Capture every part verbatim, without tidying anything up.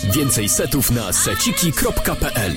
Więcej setów na seciki kropka p l.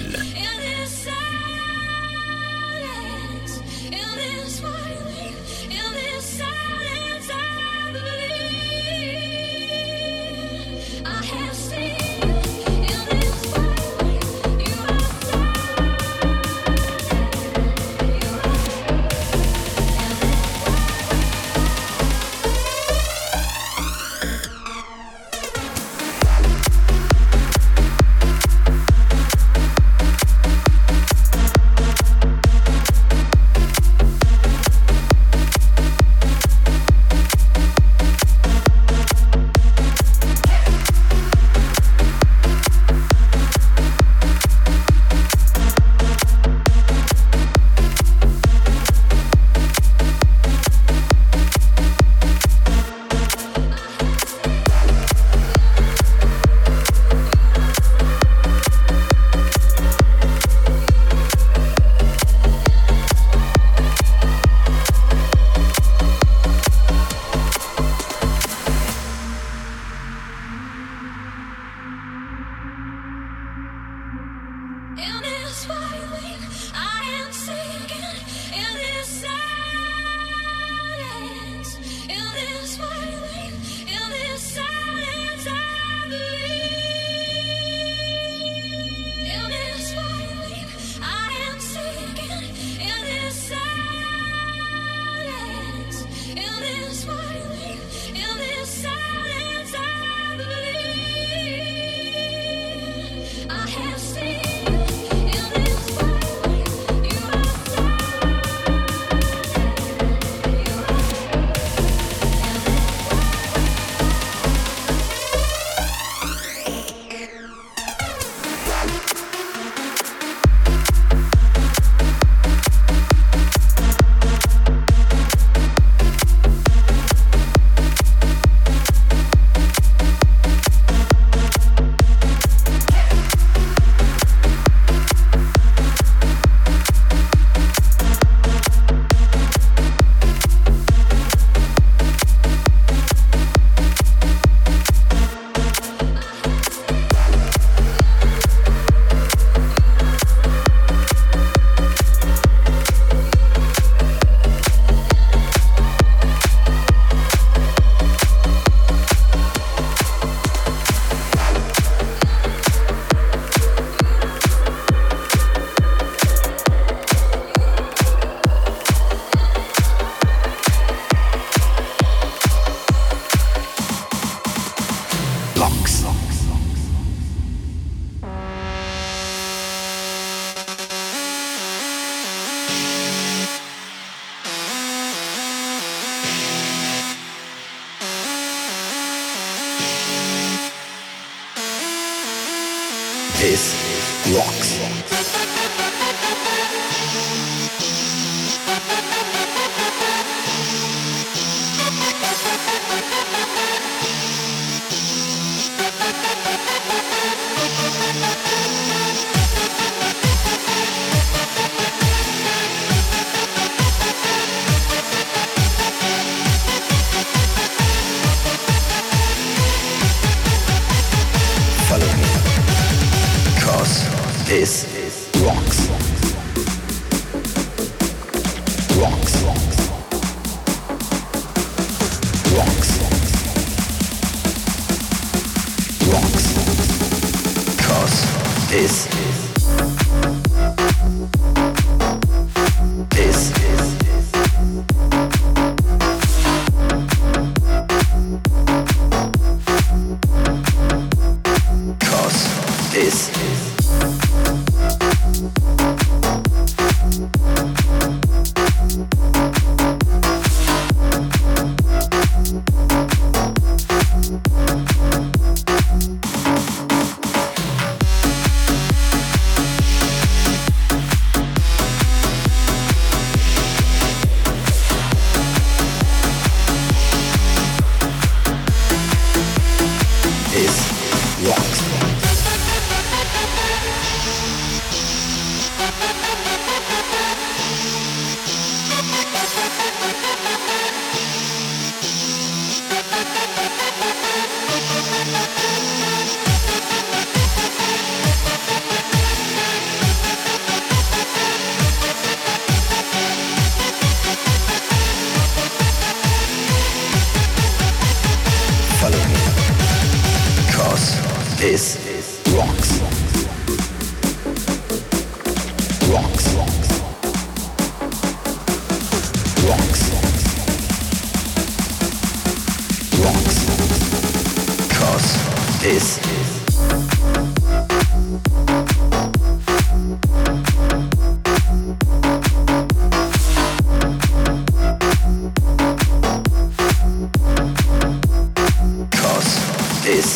This rocks. This rocks. Rocks. Rocks. Rocks. 'Cause this this Cause this is rocks. Rocks. Rocks. Rocks. Cause this is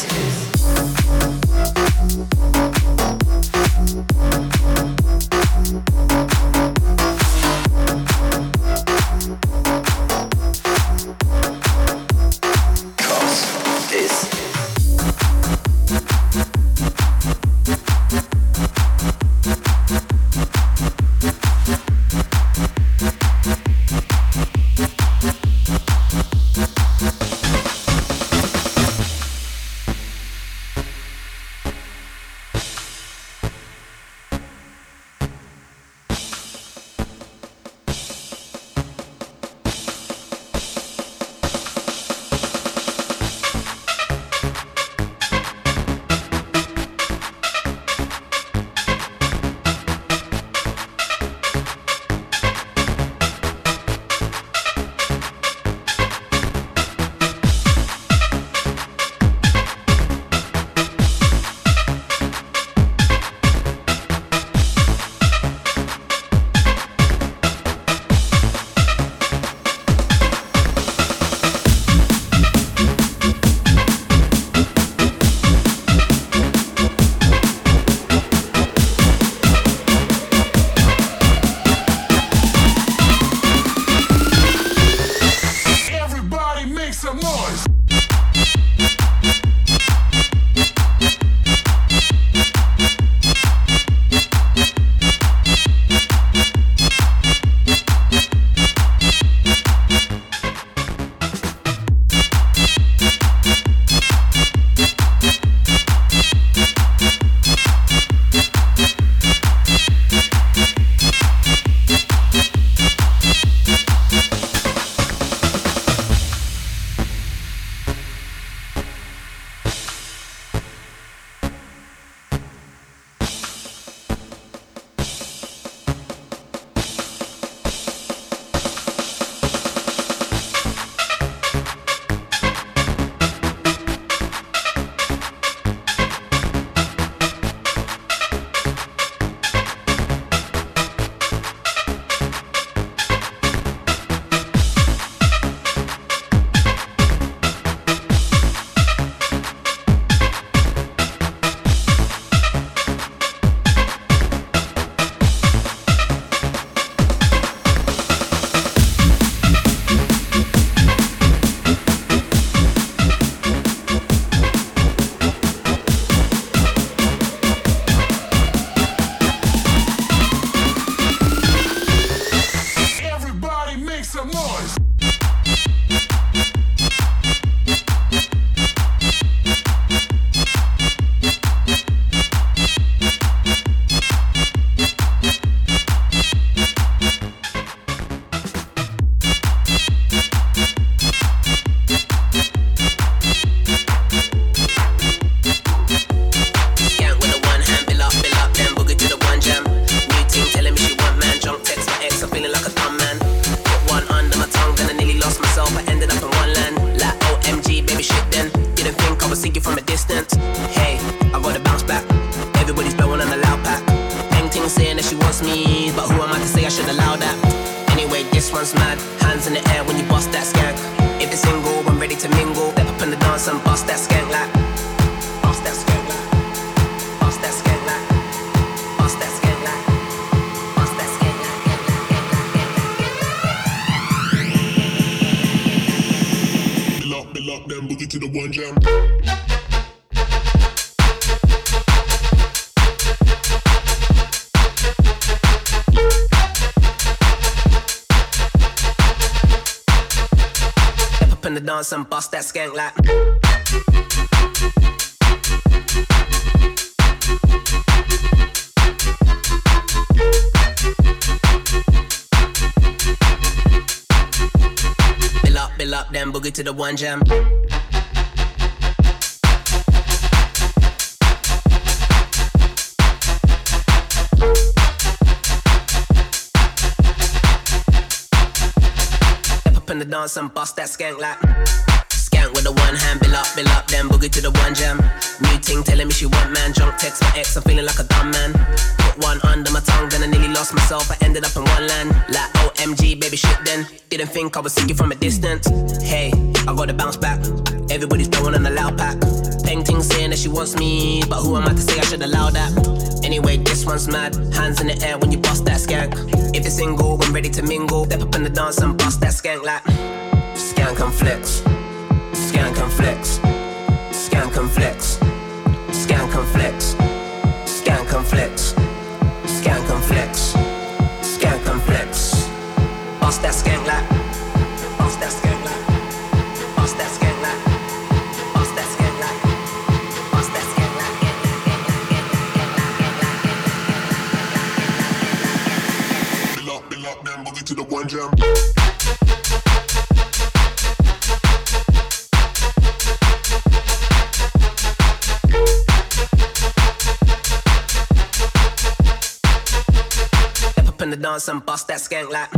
dance and bust that skank like. Bill up, bill up, then boogie to the one jam. Step up in the dance and bust that skank like. Skank with the one hand, bill up, bill up, then boogie to the one jam. New ting telling me she want man, drunk text my ex, I'm feeling like a dumb man. Put one under my tongue, then I nearly lost myself, I ended up in one land. Like O M G, baby shit then. Didn't think I would see you from a distance. Hey, I gotta bounce back. Everybody's throwing on a loud pack. Painting saying that she wants me, but who am I to say I should allow that? Anyway, this one's mad. Hands in the air when you bust that skank. If you're single, I'm ready to mingle. Step up in the dance and bust that skank like. Skank and flex. Skank and flex. Skank and flex. Skank and flex. Skank and flex. Skank and flex. Skank and flex. Bust that skank like. Bust that skank like. Bust that skank like. Bust that skank like. Bust that skank like. Bill up, bill up, then boogie to the one jam. In the dance and bust that skank like.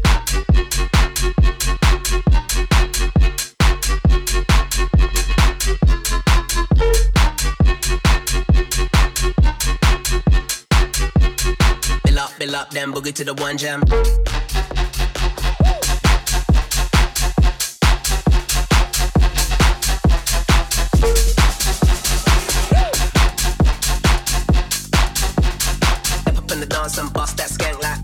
Bill up, bill up, then boogie to the one jam. Step up in the dance and bust that skank like.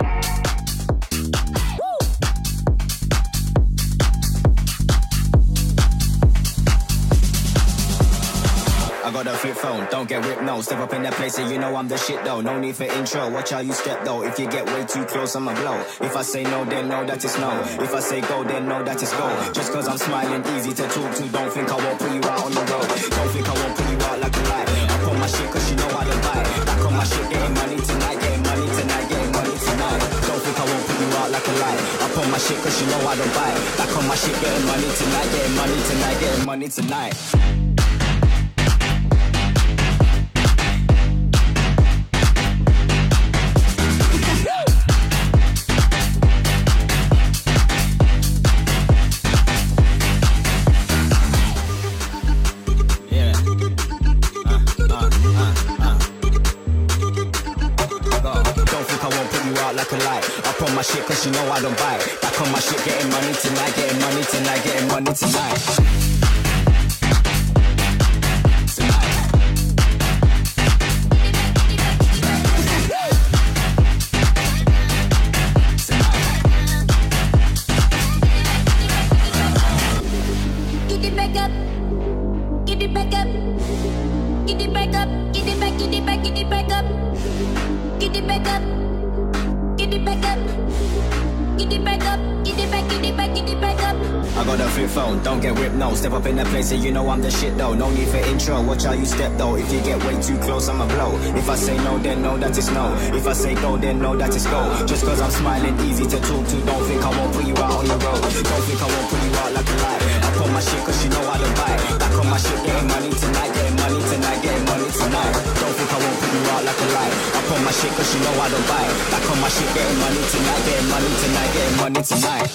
I got a flip phone, don't get ripped, no. Step up in that place and you know I'm the shit though. No need for intro, watch how you step though. If you get way too close, I'ma blow. If I say no, then know that it's no. If I say go, then know that it's go. Just cause I'm smiling, easy to talk to. Don't think I won't put you out on the road. Don't think I won't put you out like a light. I put my shit cause you know I don't buy. Back on my shit, getting money tonight, getting money tonight, getting money tonight. Don't think I won't put you out like a light. I put my shit cause you know I don't buy. Back on my shit, getting money tonight, getting money tonight, getting money tonight. Like a light. Up on my shit cause you know I don't buy. Back on my shit, getting money tonight, getting money tonight, getting money tonight. Get it back up, get it back up, get it back up, get it back, get it back, get it back up, get it back up. Get it back up, get it back up, get it back, get it back, get it back up. I got a flip phone, don't get ripped, no. Step up in that place and you know I'm the shit though. No need for intro, watch how you step though. If you get way too close, I'ma blow. If I say no, then know that it's no. If I say go, then know that it's go. Just cause I'm smiling, easy to talk to. Don't think I won't put you out on the road. Don't think I won't put you out like a light. I put my shit cause you know I don't buy. Back on my shit, getting money tonight, getting money tonight, getting money tonight. Don't think I won't put you out like a light. I put my shit cause you know I don't buy. Back on my shit, getting money tonight, getting money tonight, getting money tonight.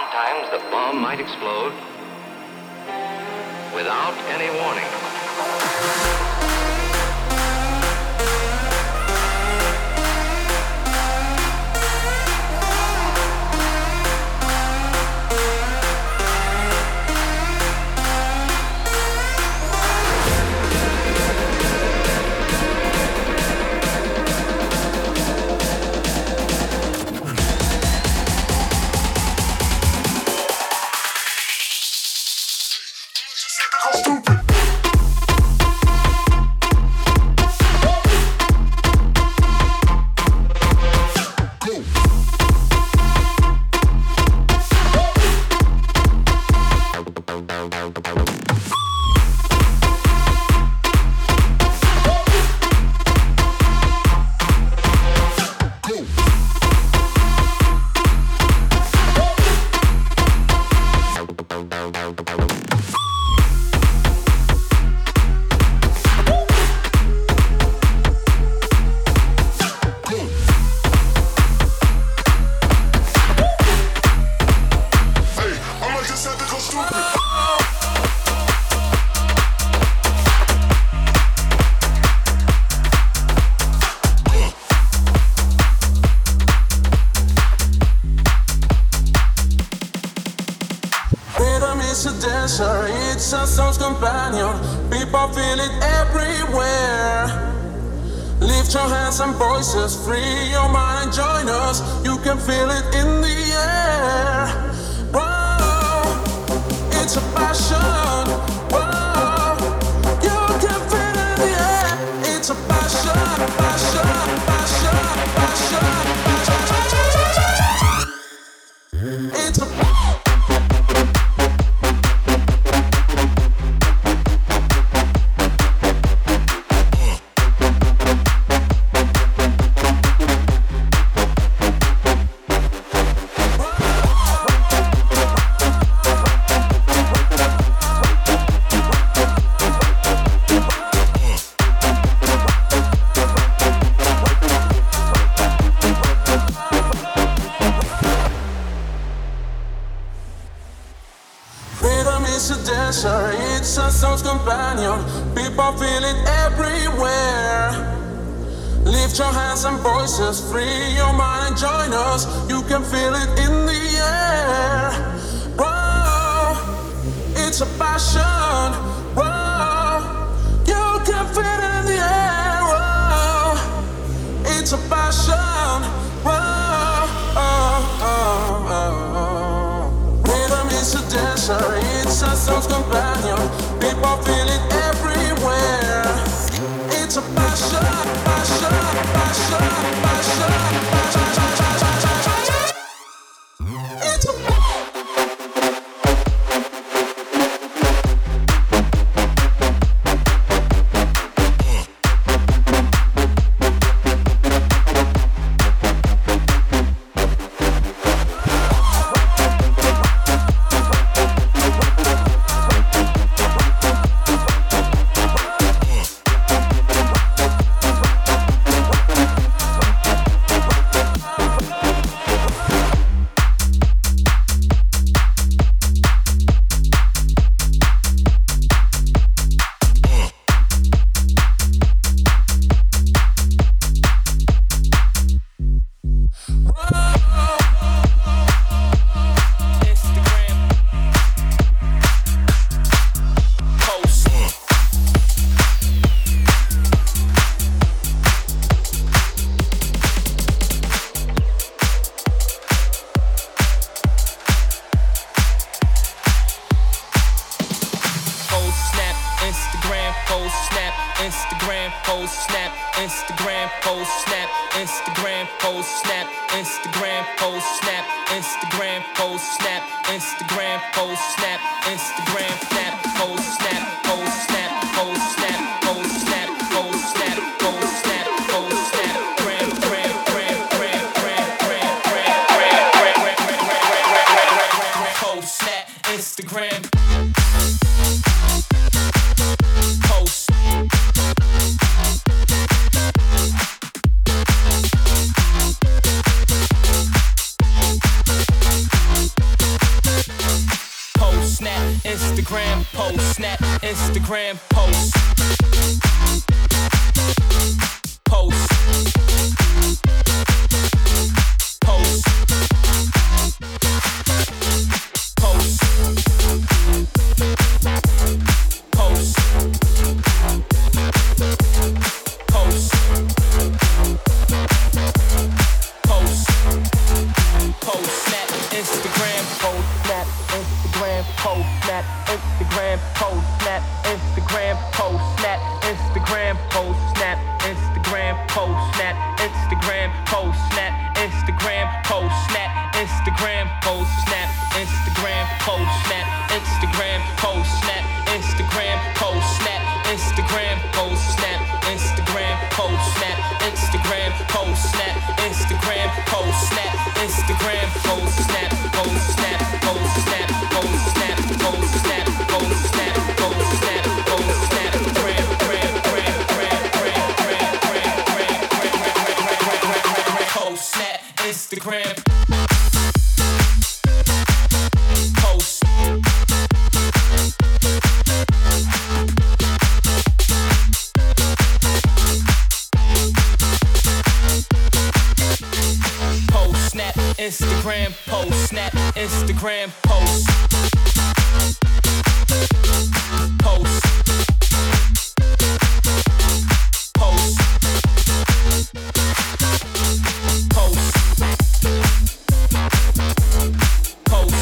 Sometimes the bomb might explode without any warning. It's a soul's companion. People feel it everywhere. Lift your hands and voices, free your mind and join us. You can feel it in the air. Whoa, it's a passion. Whoa, you can feel it in the air. It's a passion, passion, passion, passion, passion. It's a It's a soul's companion. People feel it everywhere. Lift your hands and voices, free your mind and join us. You can feel it in the air. Whoa, it's a passion. Whoa, you can feel it in the air. Whoa, it's a passion. Whoa, oh, oh, oh. Rhythm is a dancer. It's a soul's companion. People feel it everywhere. It's a passion, passion, passion, passion, passion. It's a Instagram post. Post. Post. Post. Post. Post. Post. Post. Snap. Instagram. Post. Snap. Instagram. Post. Snap. Instagram. Post. Snap. Instagram. Post. Snap. Instagram. Post. Snap. Instagram. Post. Snap. Instagram. Post. Snap. Instagram. Post. Snap. Instagram. Post. Snap. Instagram. Post. Snap. Instagram. Post. Snap. Instagram. Post. Snap. Instagram. Post. Snap. Instagram. Post. Snap. Instagram. Post. Snap. Instagram. Post. Snap. Instagram. Post. Snap. Post. Snap. Post. Snap. Post. Snap. Post. Snap. Post. Snap. Post. Snap. Post. Snap. Gram. Gram. Gram. Gram. Gram. Gram. Gram. Gram. Gram. Post. Snap. Instagram. Post. Post. Snap. Instagram. Post. Snap. Instagram. Post. Post. Post. Post. Post.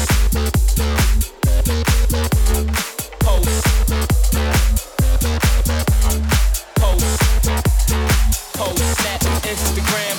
Post. Post. Post. Snap. Instagram.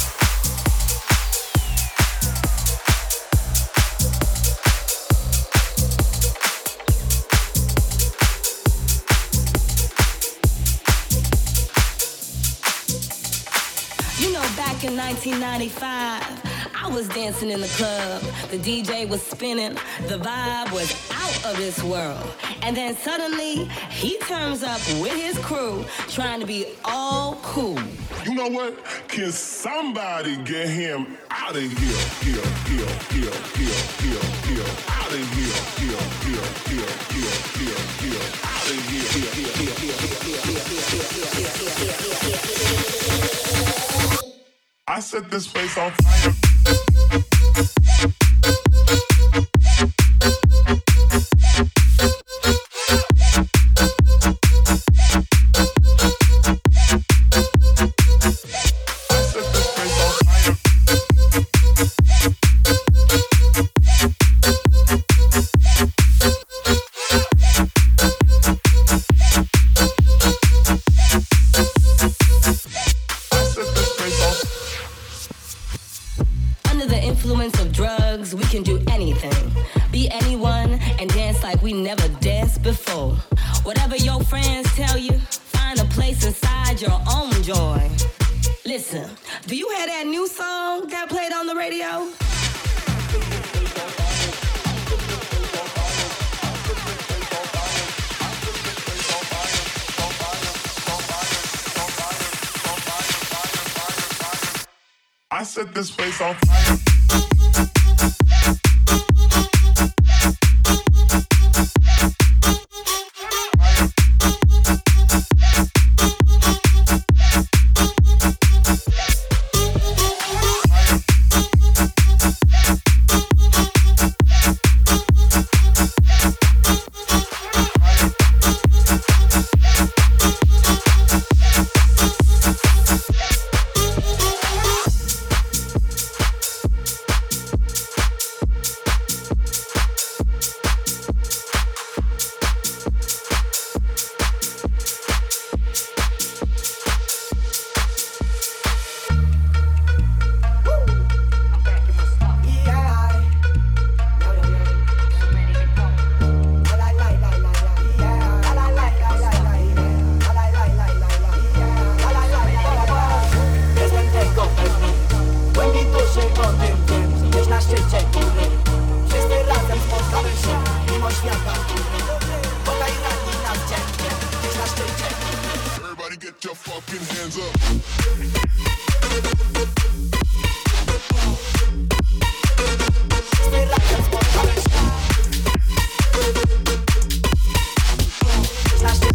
Back in nineteen ninety-five, I was dancing in the club. The D J was spinning. The vibe was out of this world. And then suddenly, he turns up with his crew, trying to be all cool. You know what? Can somebody get him out of here? Here, here, here, here, here, here. Out of here, here, here, here, here, here, here. Out of here, here, here, here, here, here, here, here. I set this place on fire. We can do anything, be anyone, and dance like we never danced before. Whatever your friends tell you, find a place inside your own joy. Listen, do you hear that new song that played on the radio? I set this place on fire. Znasz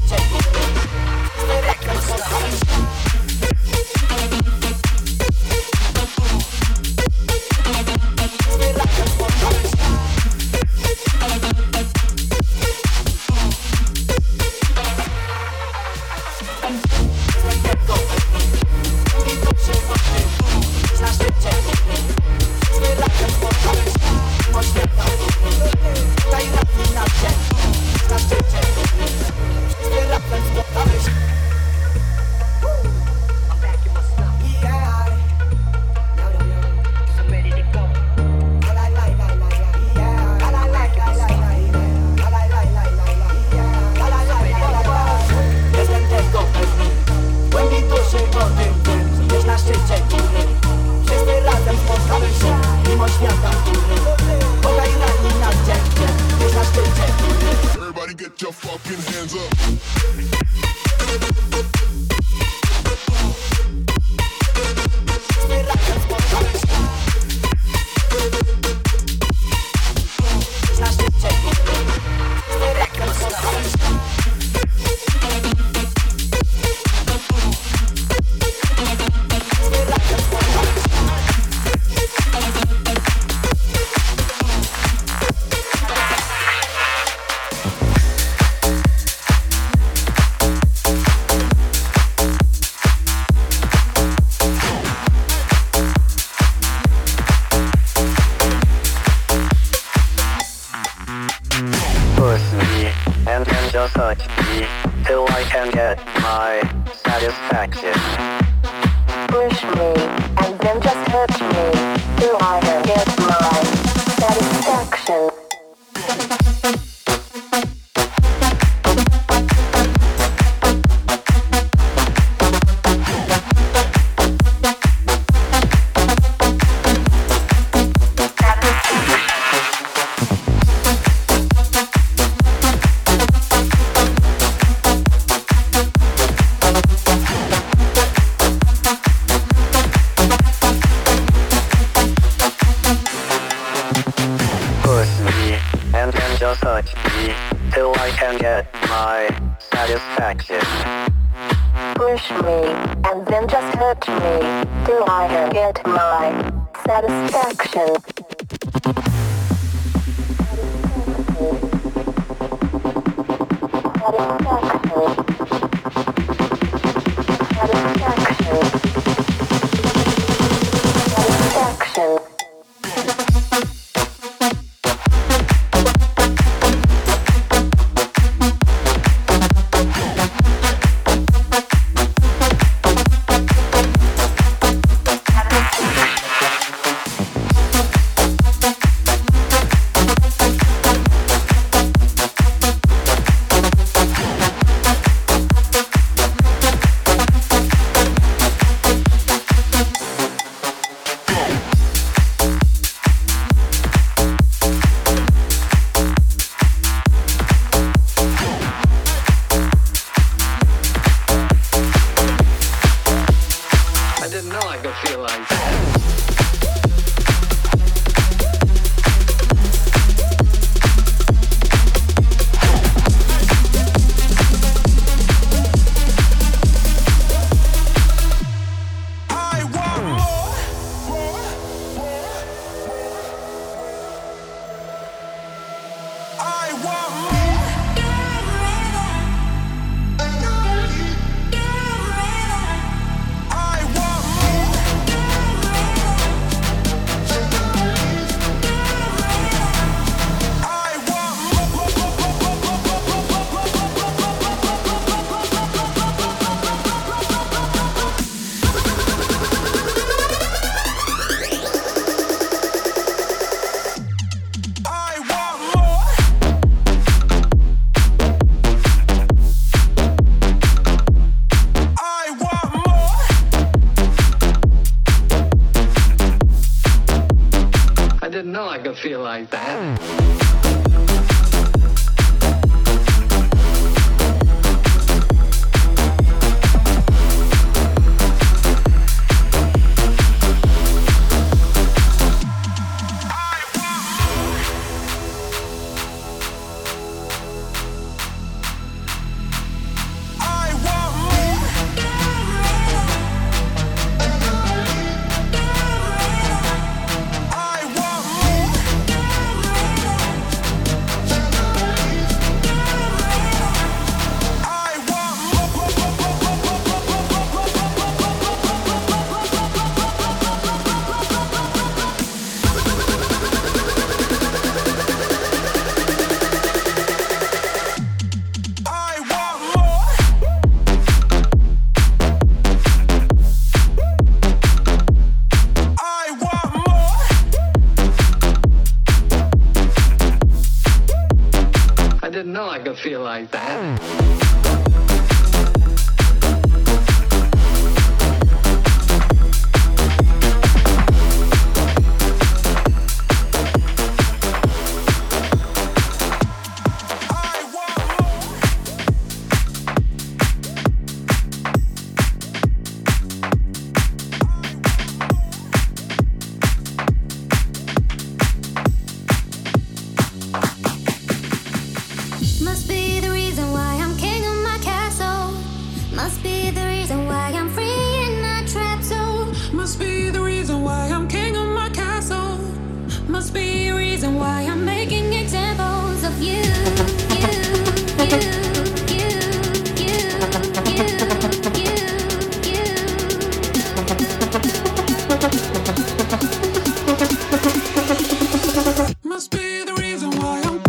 feel like that. feel like that. Must be the reason why I'm king of my castle. Must be the reason why I'm free in that trap zone. Must be the reason why I'm king of my castle. Must be a reason why I'm making examples of you. You, you, you, you, you, you, you. Must be the reason why I'm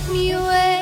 me away.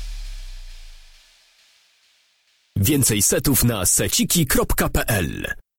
Więcej setów na seciki kropka p l.